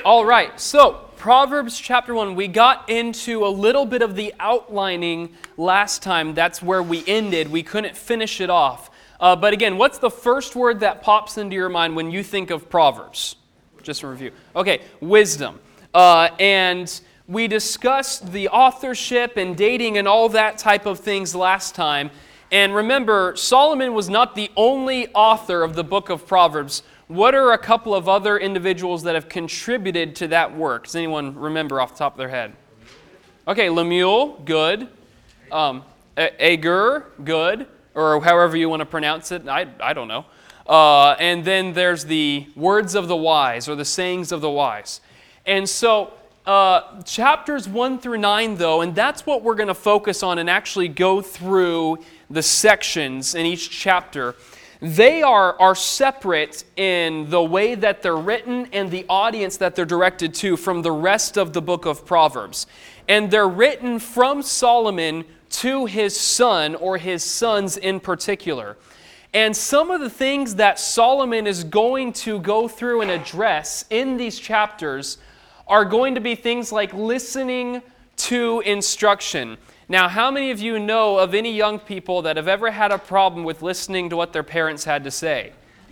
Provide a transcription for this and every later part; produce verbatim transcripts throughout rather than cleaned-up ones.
All right, so Proverbs chapter one, we got into a little bit of the outlining last time. That's where we ended. We couldn't finish it off. Uh, but again, what's the first word that pops into your mind when you think of Proverbs? Just a review. Okay, wisdom. Uh, and we discussed the authorship and dating and all that type of things last time. And remember, Solomon was not the only author of the book of Proverbs. What are a couple of other individuals that have contributed to that work? Does anyone remember off the top of their head? Okay, Lemuel, good. Um, Agur, good. Or however you want to pronounce it. I, I don't know. Uh, and then there's the words of the wise, or the sayings of the wise. And so, uh, chapters one through nine, though, and that's what we're going to focus on and actually go through the sections in each chapter. They are, are separate in the way that they're written and the audience that they're directed to from the rest of the book of Proverbs. And they're written from Solomon to his son, or his sons in particular. And some of the things that Solomon is going to go through and address in these chapters are going to be things like listening to instruction. Now, how many of you know of any young people that have ever had a problem with listening to what their parents had to say?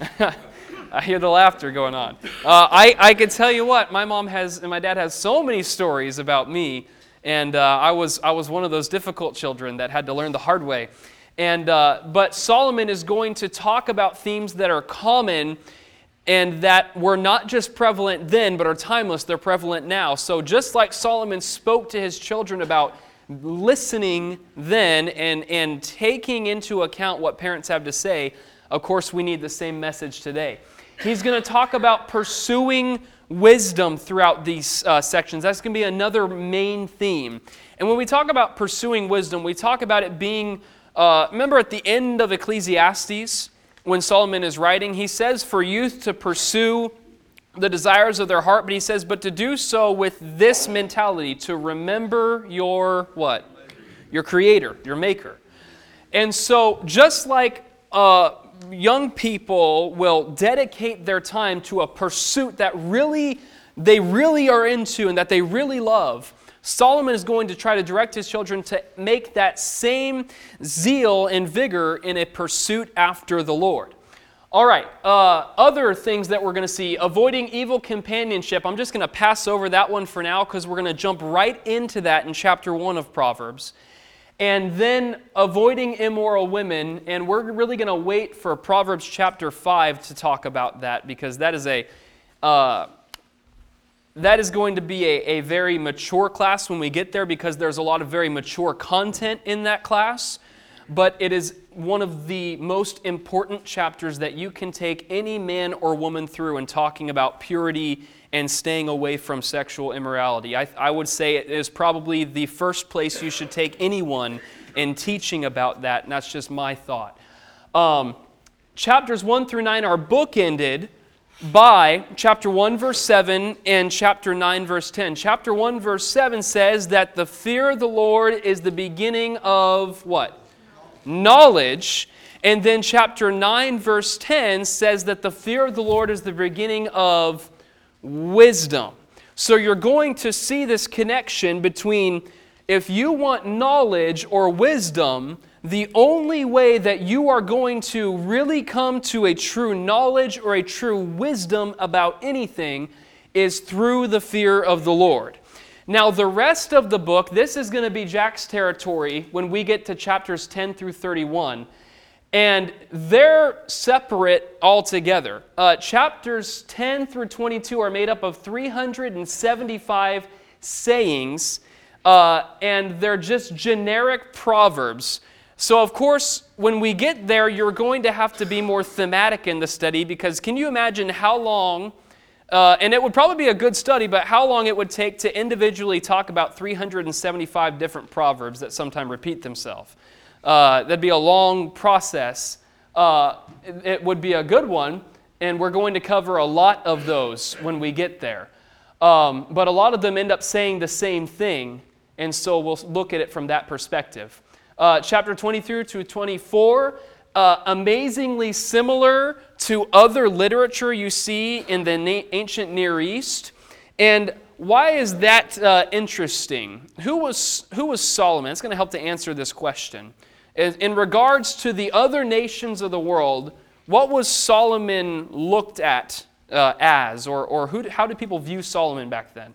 I hear the laughter going on. Uh, I, I can tell you what, my mom has and my dad has so many stories about me, and uh, I was I was one of those difficult children that had to learn the hard way. And uh, but Solomon is going to talk about themes that are common and that were not just prevalent then, but are timeless. They're prevalent now. So just like Solomon spoke to his children about listening then and, and taking into account what parents have to say, of course we need the same message today. He's going to talk about pursuing wisdom throughout these uh, sections. That's going to be another main theme. And when we talk about pursuing wisdom, we talk about it being, uh, remember at the end of Ecclesiastes, when Solomon is writing, he says for youth to pursue the desires of their heart, but he says, but to do so with this mentality, to remember your what? Your Creator, your Maker. And so just like uh, young people will dedicate their time to a pursuit that really they really are into and that they really love, Solomon is going to try to direct his children to make that same zeal and vigor in a pursuit after the Lord. All right, uh, other things that we're going to see, avoiding evil companionship. I'm just going to pass over that one for now because we're going to jump right into that in chapter one of Proverbs. And then avoiding immoral women, and we're really going to wait for Proverbs chapter five to talk about that because that is a uh, that is going to be a, a very mature class when we get there because there's a lot of very mature content in that class. But it is one of the most important chapters that you can take any man or woman through in talking about purity and staying away from sexual immorality. I, I would say it is probably the first place you should take anyone in teaching about that, and that's just my thought. Um, chapters one through nine are bookended by chapter one, verse seven, and chapter nine, verse ten. Chapter one, verse seven says that the fear of the Lord is the beginning of what? Knowledge. And then chapter nine, verse ten says that the fear of the Lord is the beginning of wisdom. So you're going to see this connection between if you want knowledge or wisdom, the only way that you are going to really come to a true knowledge or a true wisdom about anything is through the fear of the Lord. Now, the rest of the book, this is going to be Jack's territory when we get to chapters ten through thirty-one. And they're separate altogether. Uh, chapters ten through twenty-two are made up of three hundred seventy-five sayings, uh, and they're just generic proverbs. So, of course, when we get there, you're going to have to be more thematic in the study because can you imagine how long... Uh, and it would probably be a good study, but how long it would take to individually talk about three hundred seventy-five different proverbs that sometimes repeat themselves. Uh, that'd be a long process. Uh, it, it would be a good one, and we're going to cover a lot of those when we get there. Um, but a lot of them end up saying the same thing, and so we'll look at it from that perspective. Uh, chapter twenty-three to twenty-four, uh, amazingly similar to other literature you see in the na- ancient Near East. And why is that uh, interesting? Who was, who was Solomon? It's going to help to answer this question. In, in regards to the other nations of the world, what was Solomon looked at uh, as? Or, or who, how did people view Solomon back then?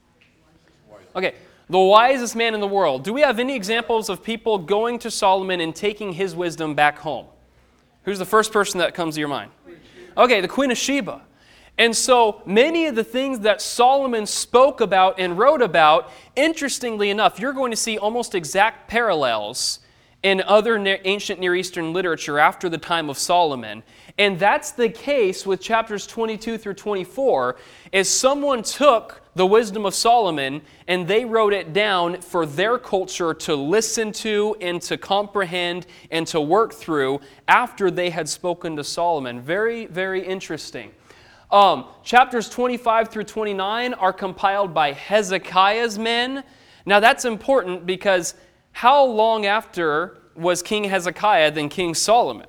Okay, the wisest man in the world. Do we have any examples of people going to Solomon and taking his wisdom back home? Who's the first person that comes to your mind? Okay, the Queen of Sheba. And so many of the things that Solomon spoke about and wrote about, interestingly enough, you're going to see almost exact parallels in other ancient Near Eastern literature after the time of Solomon. And that's the case with chapters twenty-two through twenty-four, is someone took the wisdom of Solomon and they wrote it down for their culture to listen to and to comprehend and to work through after they had spoken to Solomon. Very, very interesting. Um, chapters twenty-five through twenty-nine are compiled by Hezekiah's men. Now that's important because how long after was King Hezekiah than King Solomon?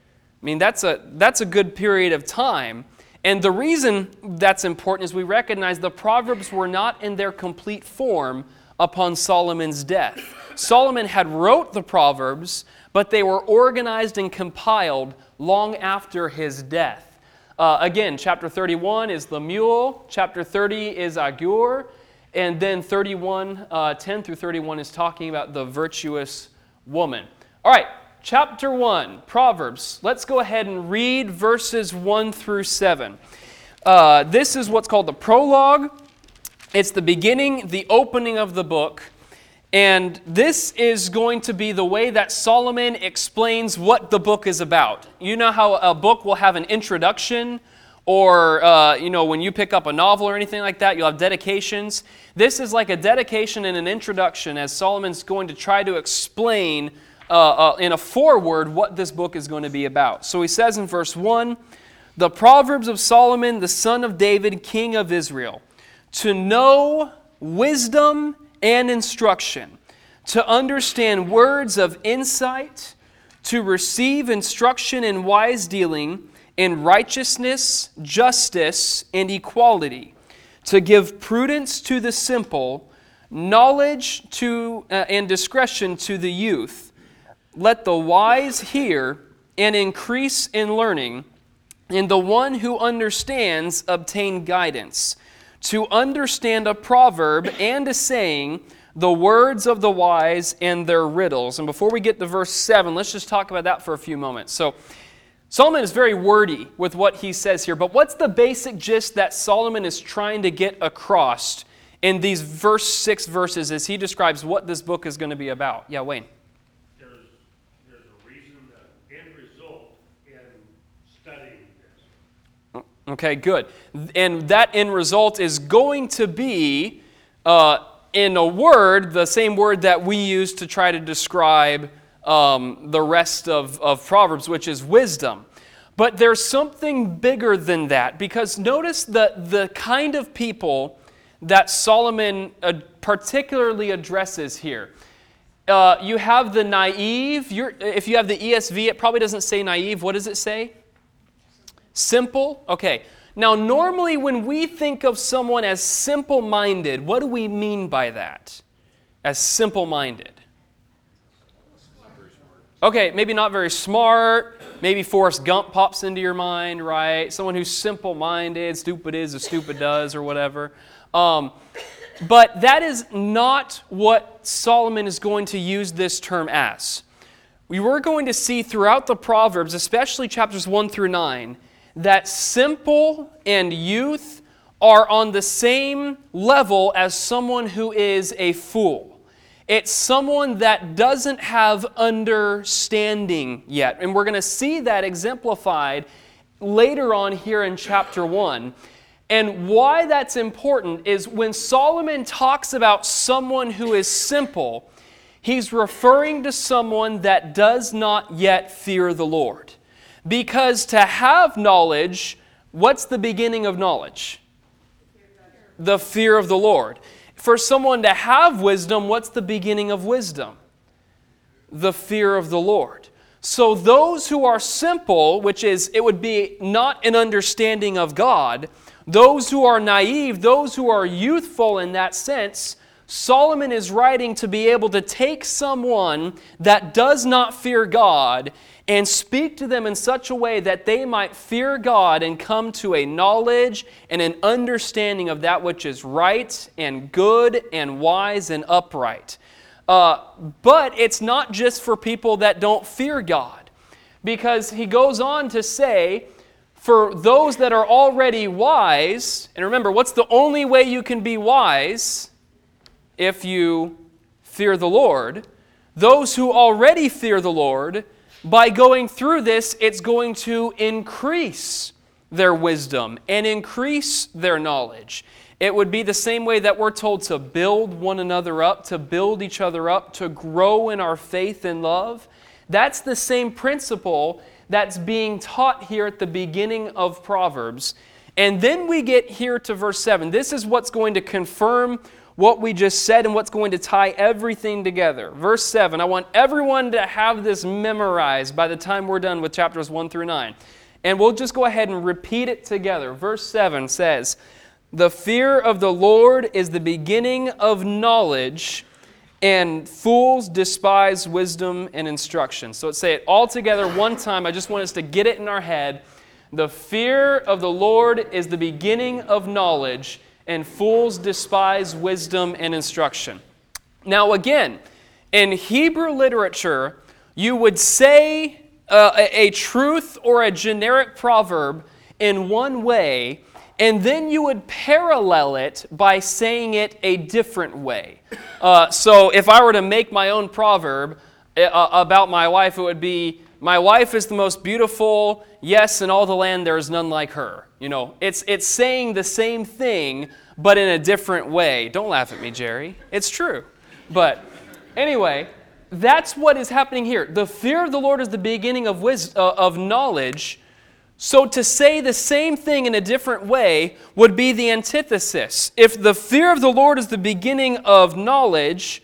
I mean, that's a, that's a good period of time. And the reason that's important is we recognize the Proverbs were not in their complete form upon Solomon's death. Solomon had wrote the Proverbs, but they were organized and compiled long after his death. Uh, again, chapter thirty-one is Lemuel, chapter thirty is Agur, and then thirty-one, uh, ten through thirty-one is talking about the virtuous woman. All right, chapter one, Proverbs. Let's go ahead and read verses one through seven. Uh, this is what's called the prologue. It's the beginning, the opening of the book. And this is going to be the way that Solomon explains what the book is about. You know how a book will have an introduction, or uh, you know, when you pick up a novel or anything like that, you'll have dedications. This is like a dedication and an introduction as Solomon's going to try to explain uh, uh, in a foreword what this book is going to be about. So he says in verse one, "The Proverbs of Solomon, the son of David, king of Israel, to know wisdom and instruction, to understand words of insight, to receive instruction in wise dealing, in righteousness, justice, and equality, to give prudence to the simple, knowledge to uh, and discretion to the youth. Let the wise hear and increase in learning, and the one who understands obtain guidance. To understand a proverb and a saying, the words of the wise and their riddles." And before we get to verse seven, let's just talk about that for a few moments. So Solomon is very wordy with what he says here, but what's the basic gist that Solomon is trying to get across in these verse six verses as he describes what this book is going to be about? Yeah, Wayne. There's, there's a reason, the end result in studying this. Okay, good. And that end result is going to be, uh, in a word, the same word that we use to try to describe um, the rest of, of Proverbs, which is wisdom. But there's something bigger than that, because notice the, the kind of people that Solomon uh, particularly addresses here. Uh, you have the naive. You're, if you have the E S V, it probably doesn't say naive. What does it say? Simple? Okay. Now, normally when we think of someone as simple-minded, what do we mean by that? As simple-minded? Okay, maybe not very smart. Maybe Forrest Gump pops into your mind, right? Someone who's simple-minded, stupid is as stupid does, or whatever. Um, but that is not what Solomon is going to use this term as. We were going to see throughout the Proverbs, especially chapters one through nine, that simple and youth are on the same level as someone who is a fool. It's someone that doesn't have understanding yet. And we're going to see that exemplified later on here in chapter one. And why that's important is when Solomon talks about someone who is simple, he's referring to someone that does not yet fear the Lord. Because to have knowledge, what's the beginning of knowledge? The fear of the Lord. For someone to have wisdom, what's the beginning of wisdom? The fear of the Lord. So those who are simple, which is, it would be not an understanding of God, those who are naive, those who are youthful in that sense, Solomon is writing to be able to take someone that does not fear God and speak to them in such a way that they might fear God and come to a knowledge and an understanding of that which is right and good and wise and upright. Uh, but it's not just for people that don't fear God, because he goes on to say, for those that are already wise, and remember, what's the only way you can be wise? If you fear the Lord. Those who already fear the Lord, by going through this, it's going to increase their wisdom and increase their knowledge. It would be the same way that we're told to build one another up, to build each other up, to grow in our faith and love. That's the same principle that's being taught here at the beginning of Proverbs. And then we get here to verse seven. This is what's going to confirm what we just said and what's going to tie everything together. Verse seven, I want everyone to have this memorized by the time we're done with chapters one through nine. And we'll just go ahead and repeat it together. Verse seven says, "The fear of the Lord is the beginning of knowledge, and fools despise wisdom and instruction." So let's say it all together one time. I just want us to get it in our head. The fear of the Lord is the beginning of knowledge, and fools despise wisdom and instruction. Now again, in Hebrew literature, you would say uh, a, a truth or a generic proverb in one way, and then you would parallel it by saying it a different way. Uh, so if I were to make my own proverb uh, about my wife, it would be, "My wife is the most beautiful, yes, in all the land there is none like her." You know, it's it's saying the same thing, but in a different way. Don't laugh at me, Jerry. It's true. But anyway, that's what is happening here. The fear of the Lord is the beginning of wisdom, uh, of knowledge. So to say the same thing in a different way would be the antithesis. If the fear of the Lord is the beginning of knowledge,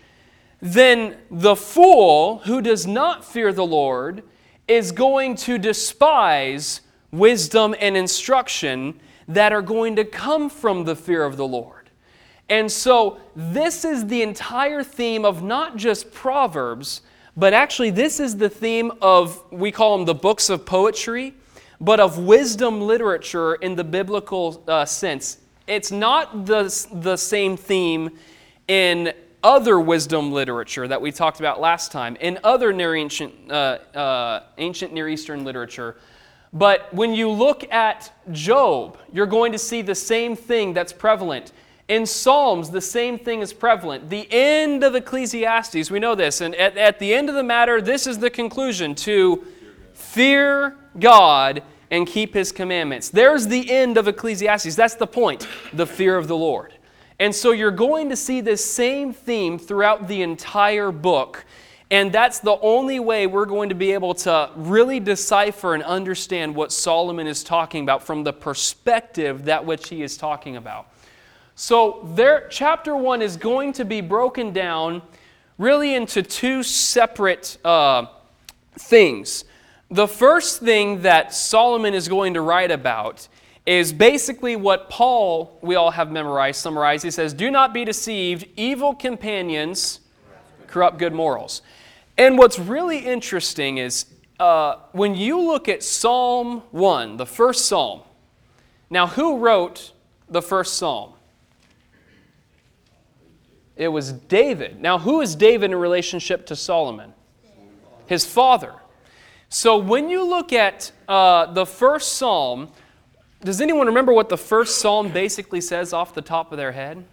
then the fool who does not fear the Lord is going to despise wisdom and instruction that are going to come from the fear of the Lord. And so this is the entire theme of not just Proverbs, but actually this is the theme of, we call them the books of poetry, but of wisdom literature in the biblical uh, sense. It's not the, the same theme in other wisdom literature that we talked about last time, in other Near ancient, uh, uh, ancient Near Eastern literature. But when you look at Job, you're going to see the same thing that's prevalent. In Psalms, the same thing is prevalent. The end of Ecclesiastes, we know this, and at, at the end of the matter, this is the conclusion: to fear God and keep His commandments. There's the end of Ecclesiastes. That's the point, the fear of the Lord. And so you're going to see this same theme throughout the entire book. And that's the only way we're going to be able to really decipher and understand what Solomon is talking about from the perspective that which he is talking about. So there, chapter one is going to be broken down really into two separate uh, things. The first thing that Solomon is going to write about is basically what Paul, we all have memorized, summarized. He says, "Do not be deceived, evil companions corrupt good morals." And what's really interesting is uh, when you look at Psalm one, the first psalm. Now, who wrote the first psalm? It was David. Now, who is David in relationship to Solomon? His father. So when you look at uh, the first psalm, does anyone remember what the first psalm basically says off the top of their head?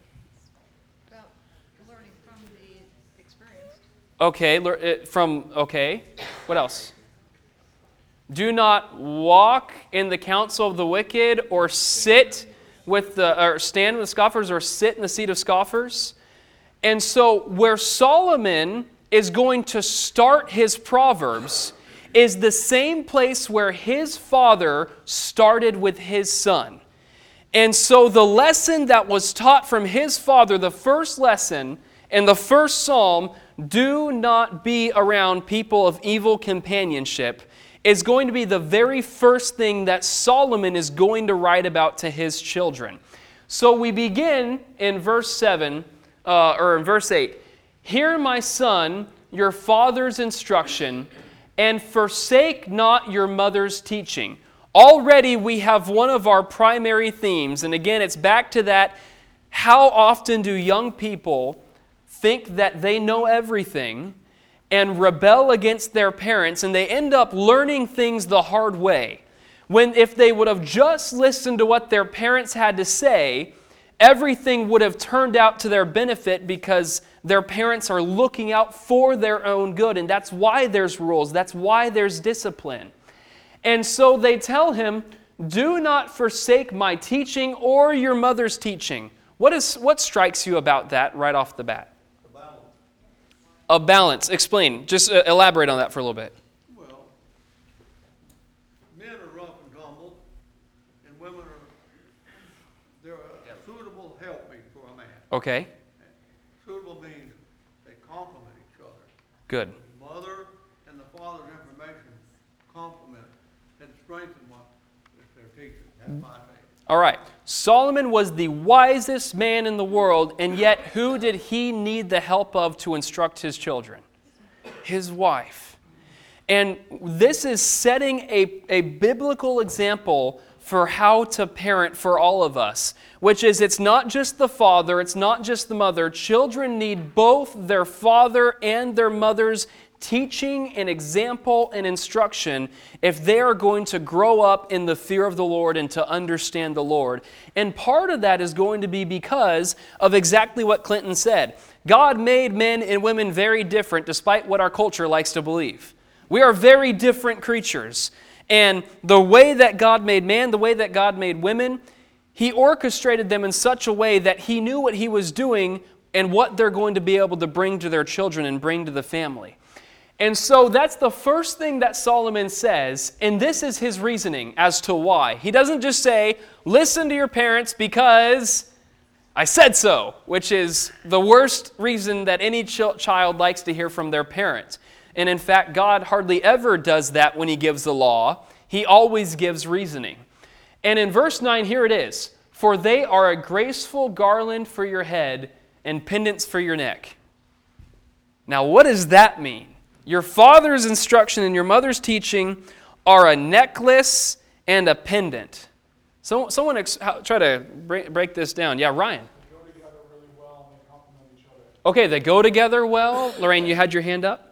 Okay, from, okay, what else? Do not walk in the counsel of the wicked, or sit with the, or stand with scoffers, or sit in the seat of scoffers. And so where Solomon is going to start his Proverbs is the same place where his father started with his son. And so the lesson that was taught from his father, the first lesson in the first psalm, do not be around people of evil companionship, is going to be the very first thing that Solomon is going to write about to his children. So we begin in verse seven, uh, or in verse eight. Hear, my son, your father's instruction, and forsake not your mother's teaching. Already we have one of our primary themes, and again, it's back to that, how often do young people think that they know everything and rebel against their parents, and they end up learning things the hard way. When if they would have just listened to what their parents had to say, everything would have turned out to their benefit because their parents are looking out for their own good, and that's why there's rules, that's why there's discipline. And so they tell him, do not forsake my teaching or your mother's teaching. What is what strikes you about that right off the bat? A balance. A balance. Explain. Just uh, elaborate on that for a little bit. Well, men are rough and tumble, and women are, they're a suitable helpmeet for a man. Okay. Suitable means they complement each other. Good. The mother and the father's information complement and strengthen what they're teaching. That's my opinion. All right. Solomon was the wisest man in the world, and yet who did he need the help of to instruct his children? His wife. And this is setting a, a biblical example for how to parent for all of us, which is it's not just the father, it's not just the mother. Children need both their father and their mother's teaching and example and instruction if they are going to grow up in the fear of the Lord and to understand the Lord. And part of that is going to be because of exactly what Clinton said. God made men and women very different despite what our culture likes to believe. We are very different creatures. And the way that God made man, the way that God made women, He orchestrated them in such a way that He knew what He was doing and what they're going to be able to bring to their children and bring to the family. And so that's the first thing that Solomon says, and this is his reasoning as to why. He doesn't just say, listen to your parents because I said so, which is the worst reason that any ch- child likes to hear from their parents. And in fact, God hardly ever does that when He gives the law. He always gives reasoning. And in verse nine, here it is. For they are a graceful garland for your head and pendants for your neck. Now, what does that mean? Your father's instruction and your mother's teaching are a necklace and a pendant. So, someone ex- try to break, break this down. Yeah, Ryan. They go together really well and they complement each other. Okay, they go together well. Lorraine, you had your hand up?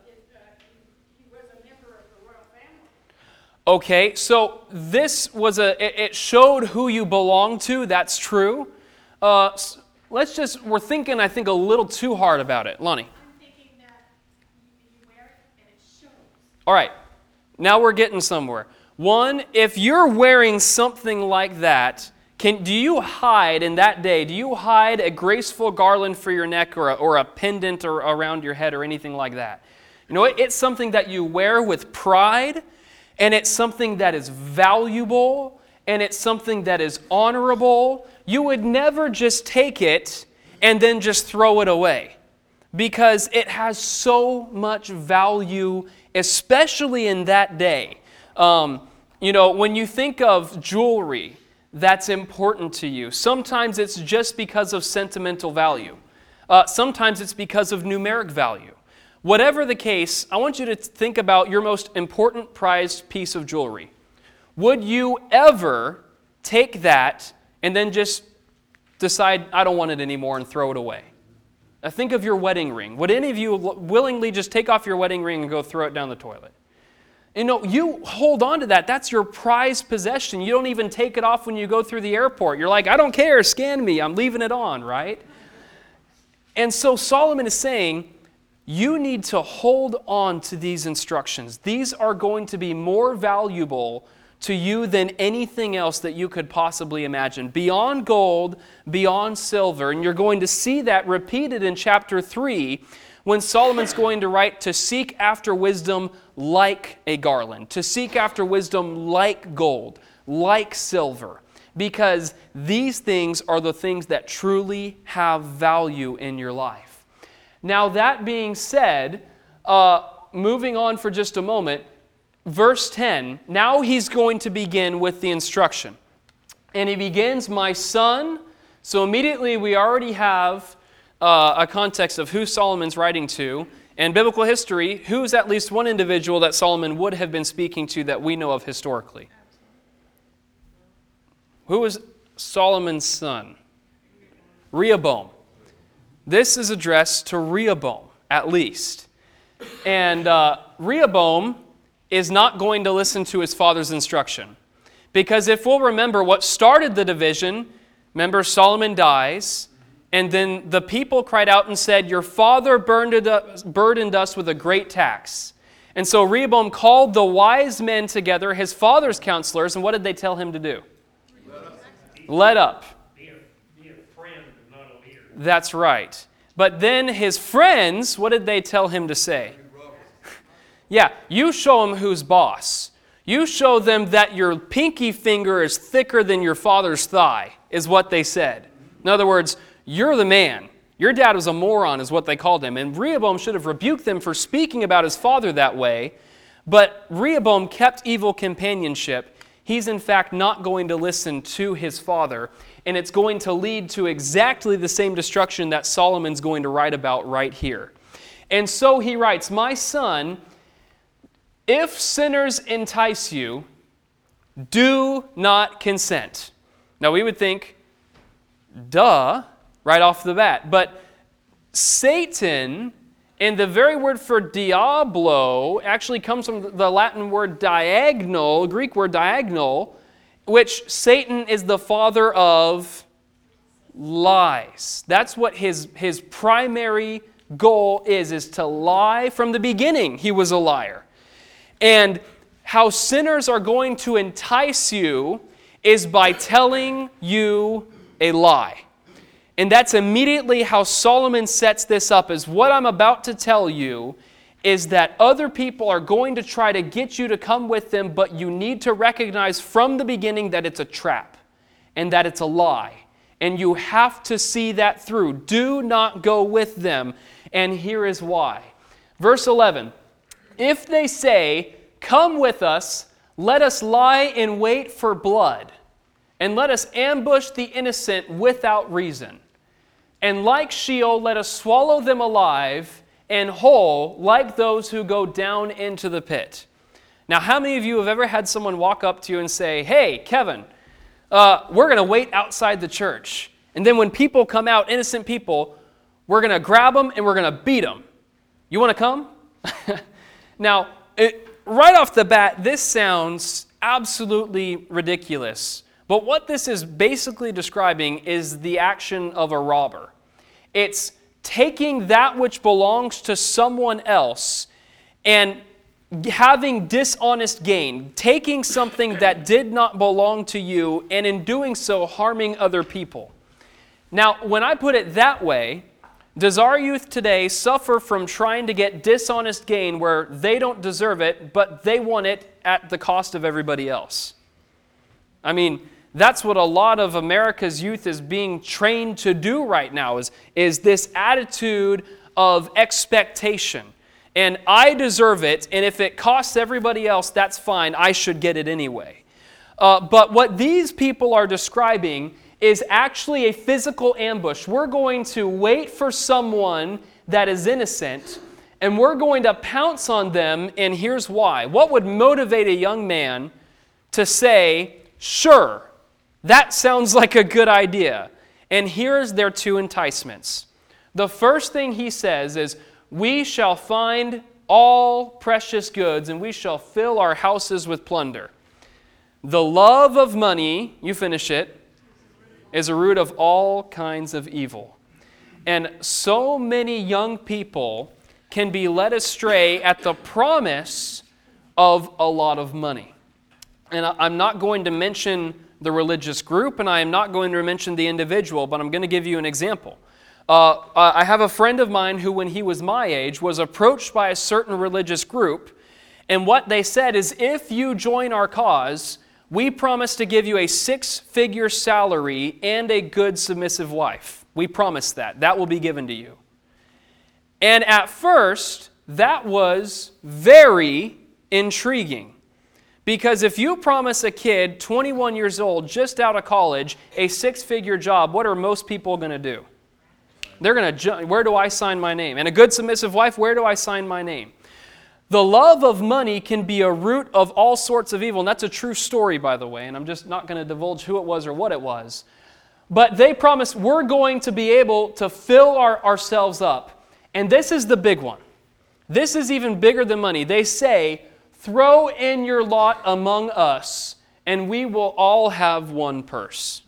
He was a member of the royal family. Okay, so this was a, it, it showed who you belong to. That's true. Uh, let's just, we're thinking, I think, a little too hard about it. Lonnie. I'm thinking that you wear it and it shows. All right, now we're getting somewhere. One, if you're wearing something like that, can do you hide in that day, do you hide a graceful garland for your neck or a, or a pendant or around your head or anything like that? You know, it, it's something that you wear with pride, and it's something that is valuable, and it's something that is honorable. You would never just take it and then just throw it away because it has so much value, especially in that day. Um, you know, when you think of jewelry that's important to you, sometimes it's just because of sentimental value. Uh, sometimes it's because of numeric value. Whatever the case, I want you to think about your most important prized piece of jewelry. Would you ever take that and then just decide, I don't want it anymore, and throw it away? Now think of your wedding ring. Would any of you willingly just take off your wedding ring and go throw it down the toilet? You know, you hold on to that. That's your prized possession. You don't even take it off when you go through the airport. You're like, I don't care, scan me, I'm leaving it on, right? And so Solomon is saying, you need to hold on to these instructions. These are going to be more valuable to you than anything else that you could possibly imagine. Beyond gold, beyond silver. And you're going to see that repeated in chapter three when Solomon's going to write to seek after wisdom like a garland, to seek after wisdom like gold, like silver. Because these things are the things that truly have value in your life. Now that being said, uh, moving on for just a moment, verse ten, now he's going to begin with the instruction. And he begins, my son. So immediately we already have uh, a context of who Solomon's writing to. And biblical history, who's at least one individual that Solomon would have been speaking to that we know of historically? Who was Solomon's son? Rehoboam. This is addressed to Rehoboam, at least. And uh, Rehoboam is not going to listen to his father's instruction. Because if we'll remember what started the division, remember Solomon dies, and then the people cried out and said, your father burdened us, burdened us with a great tax. And so Rehoboam called the wise men together, his father's counselors, and what did they tell him to do? Let up. Let up. Be a, be a friend and not a leader. That's right. But then his friends, what did they tell him to say? Yeah, you show them who's boss. You show them that your pinky finger is thicker than your father's thigh, is what they said. In other words, you're the man. Your dad was a moron, is what they called him. And Rehoboam should have rebuked them for speaking about his father that way. But Rehoboam kept evil companionship. He's in fact not going to listen to his father. And it's going to lead to exactly the same destruction that Solomon's going to write about right here. And so he writes, my son, if sinners entice you, do not consent. Now we would think, duh, right off the bat. But Satan, and the very word for diablo, actually comes from the Latin word diagonal, Greek word diagonal, which Satan is the father of lies. That's what his, his primary goal is, is to lie. From the beginning, he was a liar. And how sinners are going to entice you is by telling you a lie. And that's immediately how Solomon sets this up, is what I'm about to tell you is that other people are going to try to get you to come with them, but you need to recognize from the beginning that it's a trap and that it's a lie. And you have to see that through. Do not go with them. And here is why. Verse eleven, if they say, come with us, let us lie in wait for blood, and let us ambush the innocent without reason. And like Sheol, let us swallow them alive, and whole, like those who go down into the pit. Now, how many of you have ever had someone walk up to you and say, hey, Kevin, uh, we're going to wait outside the church. And then when people come out, innocent people, we're going to grab them and we're going to beat them. You want to come? Now, it, right off the bat, this sounds absolutely ridiculous. But what this is basically describing is the action of a robber. It's taking that which belongs to someone else and having dishonest gain, taking something that did not belong to you, and in doing so, harming other people. Now, when I put it that way, does our youth today suffer from trying to get dishonest gain where they don't deserve it, but they want it at the cost of everybody else? I mean, that's what a lot of America's youth is being trained to do right now, is, is this attitude of expectation. And I deserve it, and if it costs everybody else, that's fine. I should get it anyway. Uh, but what these people are describing is actually a physical ambush. We're going to wait for someone that is innocent, and we're going to pounce on them, and here's why. What would motivate a young man to say, sure, that sounds like a good idea? And here's their two enticements. The first thing he says is, we shall find all precious goods, and we shall fill our houses with plunder. The love of money, you finish it, is a root of all kinds of evil. And so many young people can be led astray at the promise of a lot of money. And I'm not going to mention the religious group, and I am not going to mention the individual, but I'm going to give you an example. Uh, I have a friend of mine who, when he was my age, was approached by a certain religious group, and what they said is, if you join our cause, we promise to give you a six-figure salary and a good submissive wife. We promise that. That will be given to you. And at first, that was very intriguing. Because if you promise a kid, twenty-one years old, just out of college, a six-figure job, what are most people going to do? They're going to jump, where do I sign my name? And a good submissive wife, where do I sign my name? The love of money can be a root of all sorts of evil. And that's a true story, by the way. And I'm just not going to divulge who it was or what it was. But they promised we're going to be able to fill our, ourselves up. And this is the big one. This is even bigger than money. They say, throw in your lot among us, and we will all have one purse.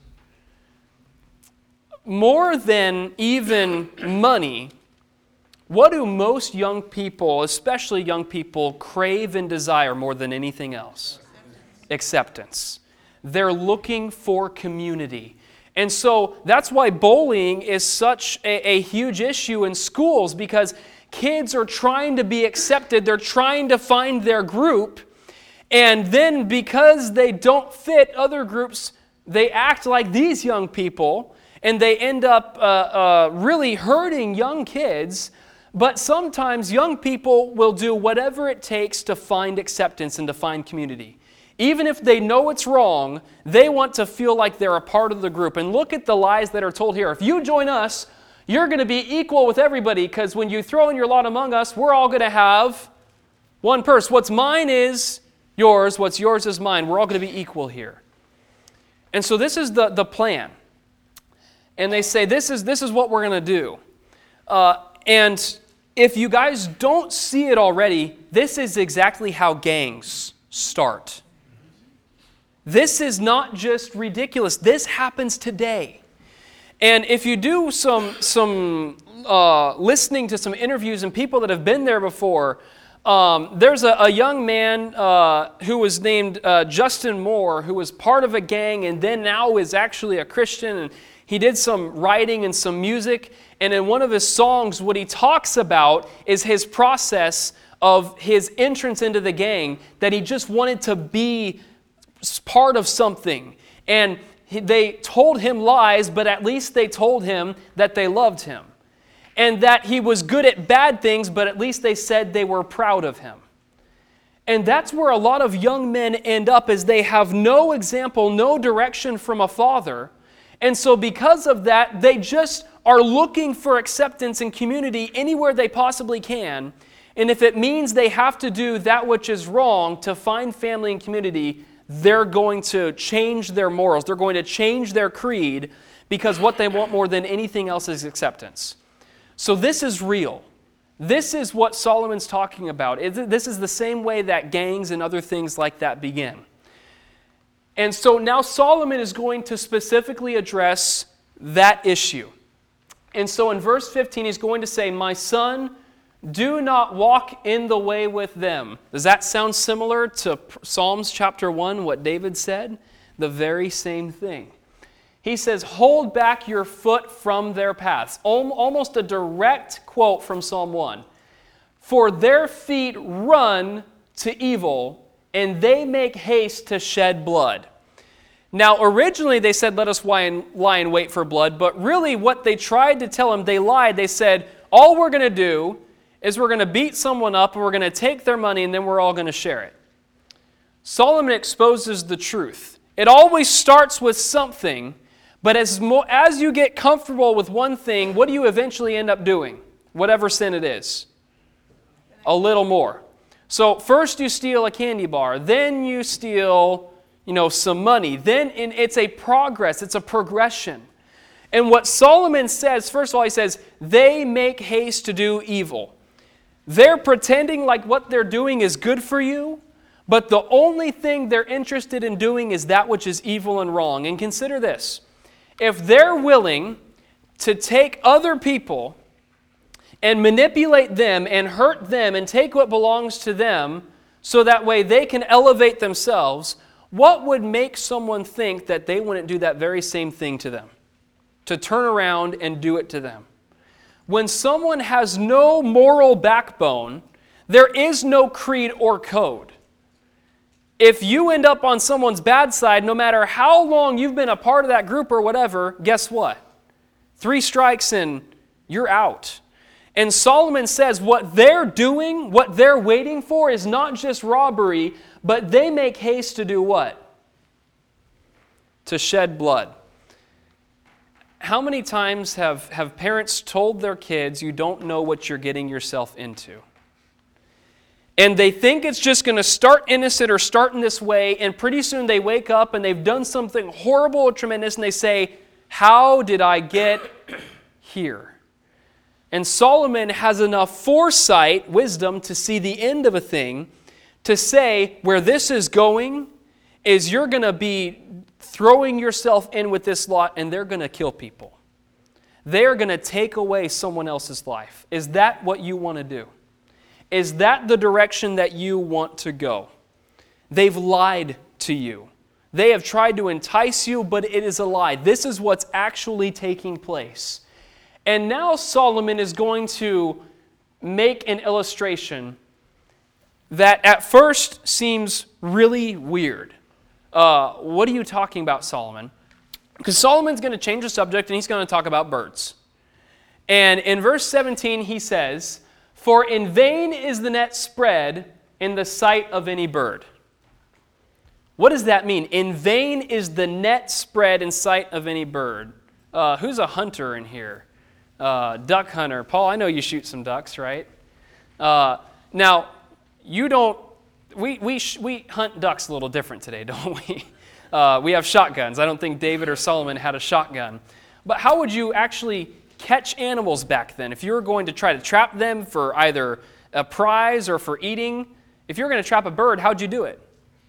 More than even money, what do most young people, especially young people, crave and desire more than anything else? Acceptance. They're looking for community. And so that's why bullying is such a, a huge issue in schools, because kids are trying to be accepted. They're trying to find their group. And then because they don't fit other groups, they act like these young people, and they end up uh, uh, really hurting young kids. But sometimes young people will do whatever it takes to find acceptance and to find community. Even if they know it's wrong, they want to feel like they're a part of the group. And look at the lies that are told here. If you join us, you're going to be equal with everybody, because when you throw in your lot among us, we're all going to have one purse. What's mine is yours. What's yours is mine. We're all going to be equal here. And so this is the, the plan. And they say, this is, this is what we're going to do. Uh, and if you guys don't see it already, this is exactly how gangs start. This is not just ridiculous. This happens today. And if you do some, some uh, listening to some interviews and people that have been there before, um, there's a, a young man uh, who was named uh, Justin Moore, who was part of a gang and then now is actually a Christian. And he did some writing and some music. And in one of his songs, what he talks about is his process of his entrance into the gang, that he just wanted to be part of something. And he, they told him lies, but at least they told him that they loved him. And that he was good at bad things, but at least they said they were proud of him. And that's where a lot of young men end up, is they have no example, no direction from a father. And so because of that, they just are looking for acceptance and community anywhere they possibly can. And if it means they have to do that which is wrong to find family and community, they're going to change their morals. They're going to change their creed, because what they want more than anything else is acceptance. So this is real. This is what Solomon's talking about. This is the same way that gangs and other things like that begin. And so now Solomon is going to specifically address that issue. And so in verse fifteen, he's going to say, "My son, do not walk in the way with them." Does that sound similar to Psalms chapter one, what David said? The very same thing. He says, "Hold back your foot from their paths." Almost a direct quote from Psalm one. "For their feet run to evil, and they make haste to shed blood." Now, originally they said, "Let us lie and, lie and wait for blood," but really what they tried to tell him, they lied. They said, all we're going to do is we're going to beat someone up, and we're going to take their money, and then we're all going to share it. Solomon exposes the truth. It always starts with something, but as, mo- as you get comfortable with one thing, what do you eventually end up doing? Whatever sin it is. A little more. So first you steal a candy bar, then you steal, you know, some money. Then in, it's a progress, it's a progression. And what Solomon says, first of all, he says, they make haste to do evil. They're pretending like what they're doing is good for you, but the only thing they're interested in doing is that which is evil and wrong. And consider this. If they're willing to take other people and manipulate them and hurt them and take what belongs to them so that way they can elevate themselves, what would make someone think that they wouldn't do that very same thing to them? To turn around and do it to them. When someone has no moral backbone, there is no creed or code. If you end up on someone's bad side, no matter how long you've been a part of that group or whatever, guess what? Three strikes and you're out. And Solomon says what they're doing, what they're waiting for is not just robbery, but they make haste to do what? To shed blood. How many times have, have parents told their kids, you don't know what you're getting yourself into? And they think it's just going to start innocent or start in this way, and pretty soon they wake up and they've done something horrible or tremendous, and they say, how did I get here? And Solomon has enough foresight, wisdom, to see the end of a thing, to say, where this is going is you're going to be throwing yourself in with this lot, and they're going to kill people. They're going to take away someone else's life. Is that what you want to do? Is that the direction that you want to go? They've lied to you. They have tried to entice you, but it is a lie. This is what's actually taking place. And now Solomon is going to make an illustration that at first seems really weird. Uh, what are you talking about, Solomon? Because Solomon's going to change the subject and he's going to talk about birds. And in verse seventeen he says, for in vain is the net spread in the sight of any bird. What does that mean? In vain is the net spread in sight of any bird. Uh, who's a hunter in here? Uh, duck hunter. Paul, I know you shoot some ducks, right? Uh, now, you don't, we, we, sh- we hunt ducks a little different today, don't we? Uh, we have shotguns. I don't think David or Solomon had a shotgun. But how would you actually catch animals back then? If you were going to try to trap them for either a prize or for eating, if you were going to trap a bird, how'd you do it?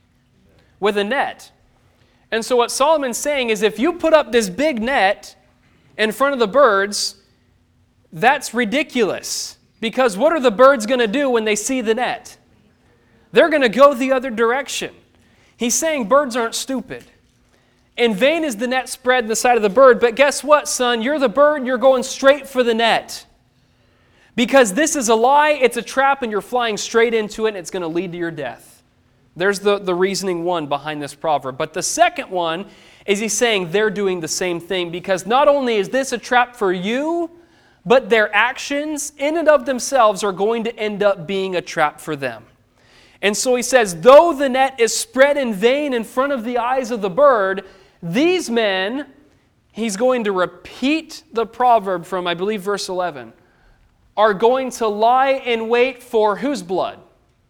With a net. And so what Solomon's saying is if you put up this big net in front of the birds, that's ridiculous. Because what are the birds going to do when they see the net? They're going to go the other direction. He's saying birds aren't stupid. In vain is the net spread in the sight of the bird, but guess what, son? You're the bird, you're going straight for the net. Because this is a lie, it's a trap, and you're flying straight into it, and it's going to lead to your death. There's the, the reasoning one behind this proverb. But the second one is he's saying they're doing the same thing, because not only is this a trap for you, but their actions in and of themselves are going to end up being a trap for them. And so he says, though the net is spread in vain in front of the eyes of the bird, these men, he's going to repeat the proverb from, I believe, verse eleven, are going to lie in wait for whose blood?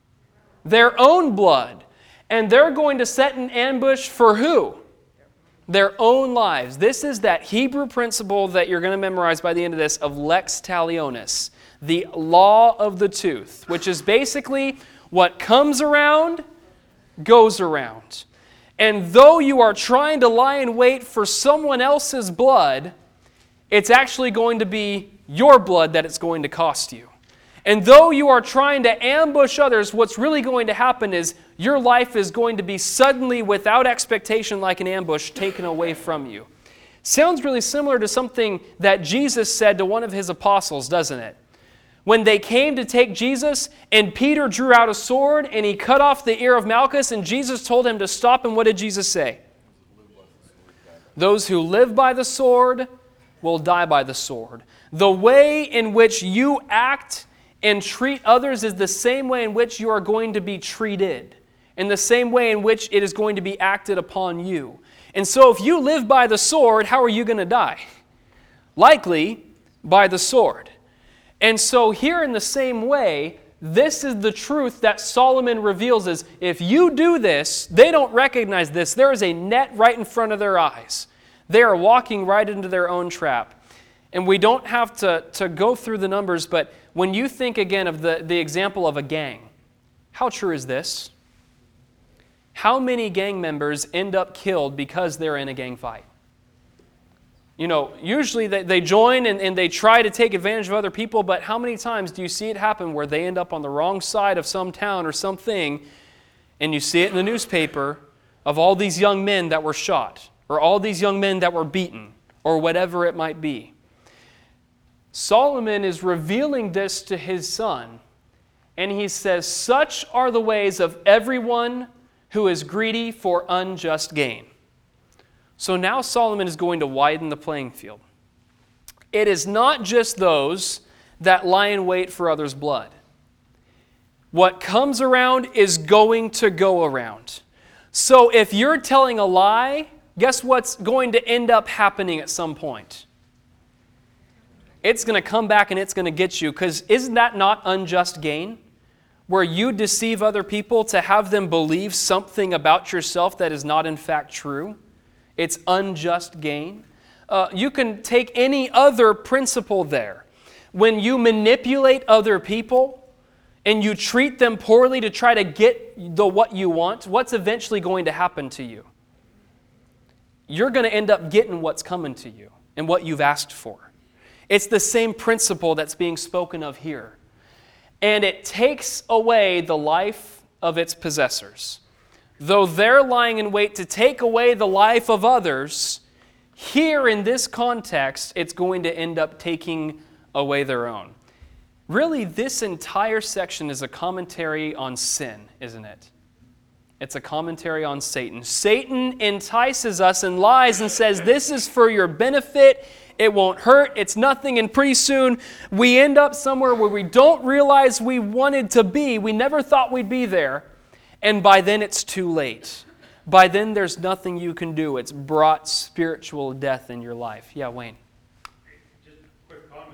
Their own blood. And they're going to set an ambush for who? Their own lives. This is that Hebrew principle that you're going to memorize by the end of this of lex talionis, the law of the tooth, which is basically what comes around, goes around. And though you are trying to lie in wait for someone else's blood, it's actually going to be your blood that it's going to cost you. And though you are trying to ambush others, what's really going to happen is your life is going to be suddenly, without expectation, like an ambush, taken away from you. Sounds really similar to something that Jesus said to one of his apostles, doesn't it? When they came to take Jesus, and Peter drew out a sword, and he cut off the ear of Malchus, and Jesus told him to stop, and what did Jesus say? Those who live by the sword will die by the sword. The way in which you act and treat others is the same way in which you are going to be treated, in the same way in which it is going to be acted upon you. And so if you live by the sword, how are you going to die? Likely by the sword. And so here in the same way, this is the truth that Solomon reveals is if you do this, they don't recognize this. There is a net right in front of their eyes. They are walking right into their own trap. And we don't have to, to go through the numbers, but when you think again of the, the example of a gang, how true is this? How many gang members end up killed because they're in a gang fight? You know, usually they, they join and, and they try to take advantage of other people, but how many times do you see it happen where they end up on the wrong side of some town or something, and you see it in the newspaper of all these young men that were shot, or all these young men that were beaten, or whatever it might be. Solomon is revealing this to his son, and he says, such are the ways of everyone who is greedy for unjust gain. So now Solomon is going to widen the playing field. It is not just those that lie in wait for others' blood. What comes around is going to go around. So if you're telling a lie, guess what's going to end up happening at some point? It's going to come back and it's going to get you, because isn't that not unjust gain? Where you deceive other people to have them believe something about yourself that is not in fact true. It's unjust gain. Uh, you can take any other principle there. When you manipulate other people and you treat them poorly to try to get the what you want, what's eventually going to happen to you? You're going to end up getting what's coming to you and what you've asked for. It's the same principle that's being spoken of here. And it takes away the life of its possessors. Though they're lying in wait to take away the life of others, here in this context, it's going to end up taking away their own. Really, this entire section is a commentary on sin, isn't it? It's a commentary on Satan. Satan entices us and lies and says, this is for your benefit. It won't hurt. It's nothing. And pretty soon we end up somewhere where we don't realize we wanted to be. We never thought we'd be there. And by then it's too late. By then there's nothing you can do. It's brought spiritual death in your life. Yeah, Wayne. Just a quick comment.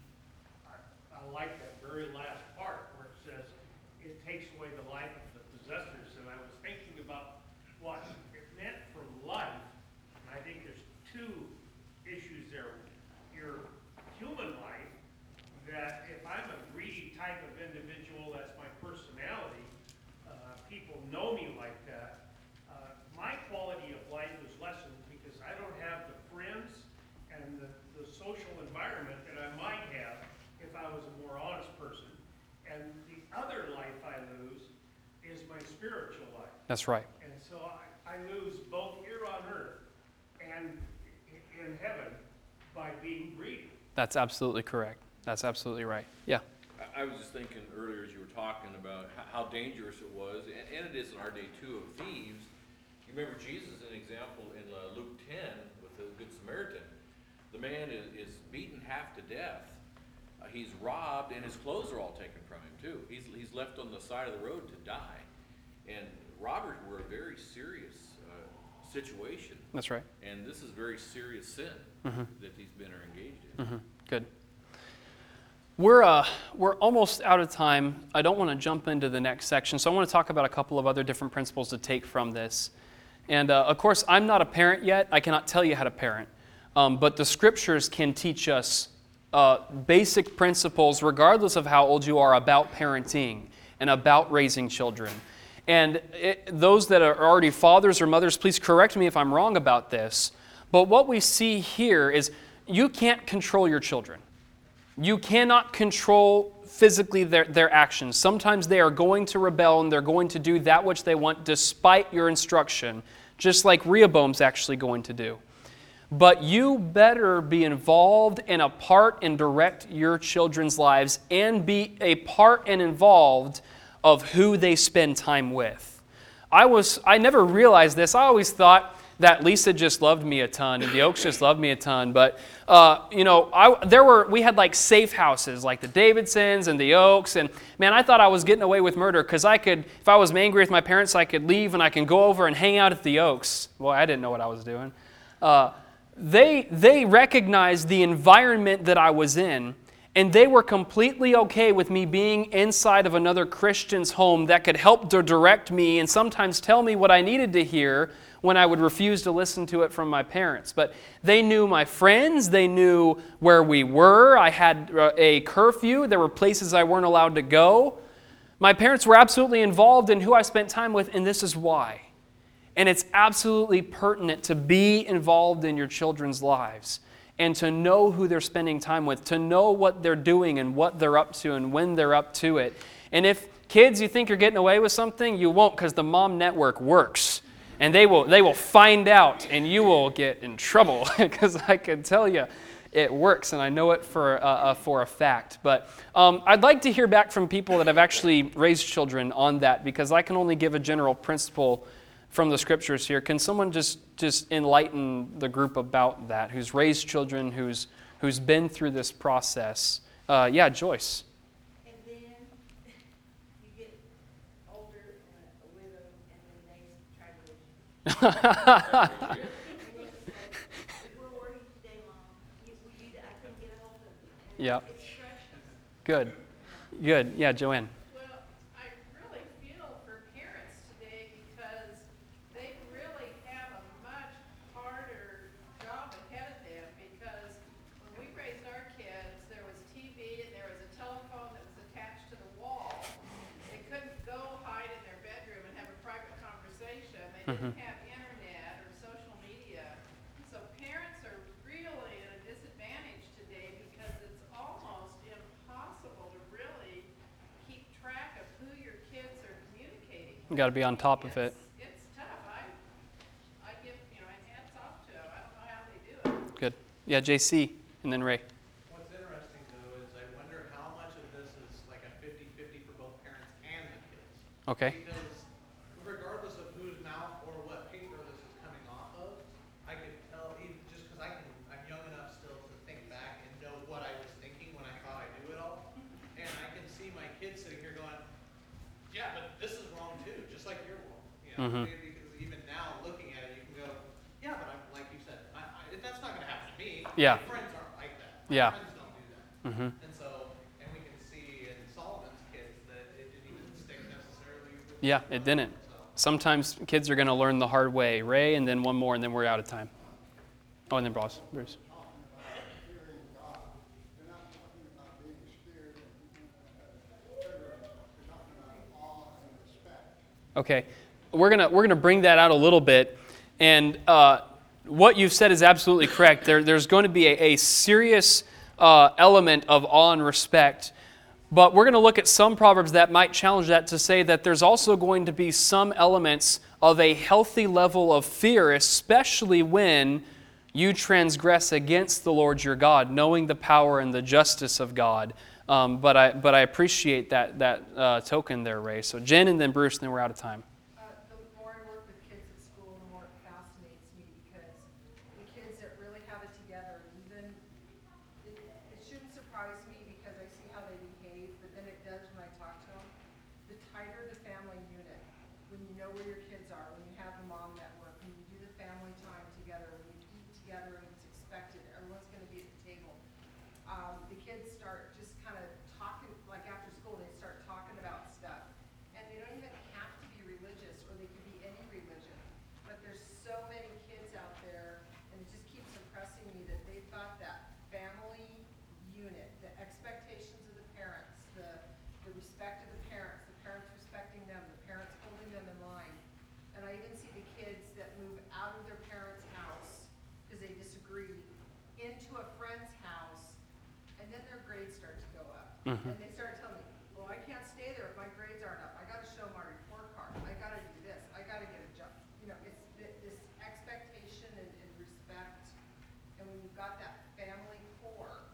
I, I like that very last part where it says it takes away the life of the possessors. And I was thinking about what it meant for life. And I think there's two issues there. Your human life, that if I'm a greedy type of individual, that's my personality, uh, people know me like that, uh, my quality of life is lessened because I don't have the friends and the, the social environment that I might have if I was a more honest person. And the other life I lose is my spiritual life. That's right. And so I, I lose both here on earth and in heaven by being greedy. That's absolutely correct. That's absolutely right. Yeah. I, I was just thinking earlier as you were talking about how, how dangerous it was, and, and it is in our day too, of thieves. You remember Jesus, an example in uh, Luke ten with the Good Samaritan. The man is, is beaten half to death. Uh, he's robbed, and his clothes are all taken from him too. He's, he's left on the side of the road to die. And robbers were a very serious uh, situation. That's right. And this is very serious sin Mm-hmm. that these men are engaged in. Mm-hmm. Good. We're, uh, we're almost out of time. I don't want to jump into the next section, so I want to talk about a couple of other different principles to take from this. And uh, of course, I'm not a parent yet. I cannot tell you how to parent. Um, but the scriptures can teach us uh, basic principles, regardless of how old you are, about parenting and about raising children. And it, those that are already fathers or mothers, please correct me if I'm wrong about this. But what we see here is you can't control your children. You cannot control physically their, their actions. Sometimes they are going to rebel and they're going to do that which they want despite your instruction, just like Rehoboam's actually going to do. But you better be involved and a part and direct your children's lives and be a part and involved of who they spend time with. I was I never realized this. I always thought that Lisa just loved me a ton and the Oaks just loved me a ton. But, uh, you know, I, there were we had like safe houses like the Davidsons and the Oaks. And, man, I thought I was getting away with murder because I could, if I was angry with my parents, I could leave and I can go over and hang out at the Oaks. Well, I didn't know what I was doing. Uh, they, they recognized the environment that I was in, and they were completely okay with me being inside of another Christian's home that could help to direct me and sometimes tell me what I needed to hear when I would refuse to listen to it from my parents. But they knew my friends. They knew where we were. I had a curfew. There were places I weren't allowed to go. My parents were absolutely involved in who I spent time with, and this is why. And it's absolutely pertinent to be involved in your children's lives and to know who they're spending time with, to know what they're doing and what they're up to and when they're up to it. And if, kids, you think you're getting away with something, you won't, because the mom network works. And they will they will find out, and you will get in trouble, because I can tell you it works, and I know it for, uh, uh, for a fact. But um, I'd like to hear back from people that have actually raised children on that, because I can only give a general principle from the scriptures here. Can someone just, just enlighten the group about that, who's raised children, who's, who's been through this process? Uh, yeah, Joyce. And then you get We're working day long. You, we, I couldn't get a hold of it. Yeah. It's precious. Good. Good. Yeah, Joanne. Well, I really feel for parents today because they really have a much harder job ahead of them because when we raised our kids, there was T V and there was a telephone that was attached to the wall. They couldn't go hide in their bedroom and have a private conversation. They didn't have internet or social media. So parents are really at a disadvantage today because it's almost impossible to really keep track of who your kids are communicating with. You got to be on top of it. It's, it's tough. I, I give, you know, my hats off to them. I don't know how they do it. Good. Yeah, J C, and then Ray. What's interesting though is I wonder how much of this is like a fifty-fifty for both parents and the kids. Okay. Because regardless of whose mouth or what paper this is coming off of, I could tell, even just because I can, I'm young enough still to think back and know what I was thinking when I thought I knew it all. And I can see my kids sitting here going, yeah, but this is wrong too, just like you're wrong. You know, Mhm. because even now looking at it, you can go, yeah, but I'm, like you said, I, I, that's not gonna happen to me. Yeah. My friends aren't like that. My Yeah. friends don't do that. Mm-hmm. And so, and we can see in Solomon's kids that it didn't even stick necessarily with. Yeah, it didn't. So, Sometimes kids are going to learn the hard way. Ray, and then one more, and then we're out of time. Oh, and then Bruce. Bruce. Fearing God. They're not talking about being scared and terror. They're talking about awe and respect. Okay, we're gonna we're gonna bring that out a little bit, and uh, what you've said is absolutely correct. There, there's going to be a, a serious uh, element of awe and respect, but we're going to look at some proverbs that might challenge that to say that there's also going to be some elements of a healthy level of fear, especially when you transgress against the Lord your God, knowing the power and the justice of God. Um, but I but I appreciate that that uh, token there, Ray. So Jen and then Bruce, and then we're out of time. Uh, the more I work with kids at school, the more it fascinates me because the kids that really have it together, even, it, it shouldn't surprise me because I see how they behave, but then it does when I talk to them. The tighter the family unit, when you know where your kids are, when you have the mom network, when you do the family time together, when you eat together and it's expected, everyone's gonna be at the table. Um, the kids start just kind of talking, like after school, they start talking about stuff. And they don't even have to be religious, or they could be any religion. But there's so many kids out there, and it just keeps impressing me that they've got that family unit, the expectations of the parents, the, the respect of the parents, the parents respecting them, the parents holding them in line. And I even see the kids that move out of their parents' house because they disagree into a friend's house, and then their grades start to go up. Mhm. And they start telling me, well, I can't stay there if my grades aren't up. I gotta show my report card. I gotta do this. I gotta get a job. You know, it's thi- this expectation and, and respect. And when you've got that family core,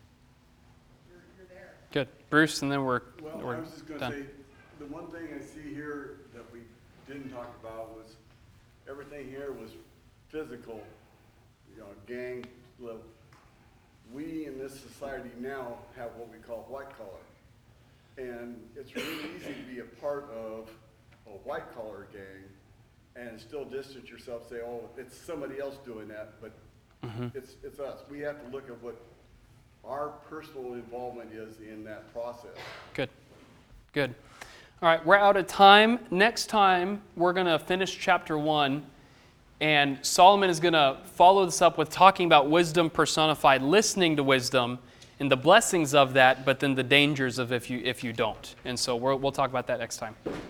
you're, you're there. Good. Bruce, and then we're, Well, we're I was just gonna done. say, the one thing I see here that we didn't talk about was, everything here was physical, you know, gang level. We in this society now have what we call white collar. And it's really easy to be a part of a white collar gang and still distance yourself, say, oh, it's somebody else doing that, but Mhm. it's, it's us. We have to look at what our personal involvement is in that process. Good. Good. All right, we're out of time. Next time, we're going to finish chapter one, and Solomon is going to follow this up with talking about wisdom personified, listening to wisdom, and the blessings of that, but then the dangers of if you if you don't. And so we're, we'll talk about that next time.